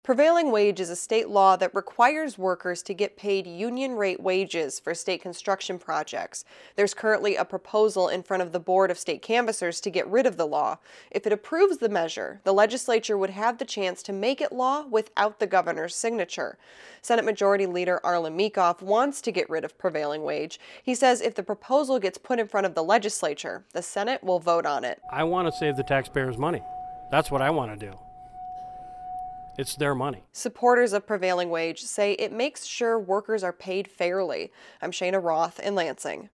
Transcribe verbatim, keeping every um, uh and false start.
Prevailing wage is a state law that requires workers to get paid union rate wages for state construction projects. There's currently a proposal in front of the Board of State Canvassers to get rid of the law. If it approves the measure, the legislature would have the chance to make it law without the governor's signature. Senate Majority Leader Arlen Meekhoff wants to get rid of prevailing wage. He says if the proposal gets put in front of the legislature, the Senate will vote on it. I want to save the taxpayers' money. That's what I want to do. It's their money. Supporters of prevailing wage say it makes sure workers are paid fairly. I'm Shayna Roth in Lansing.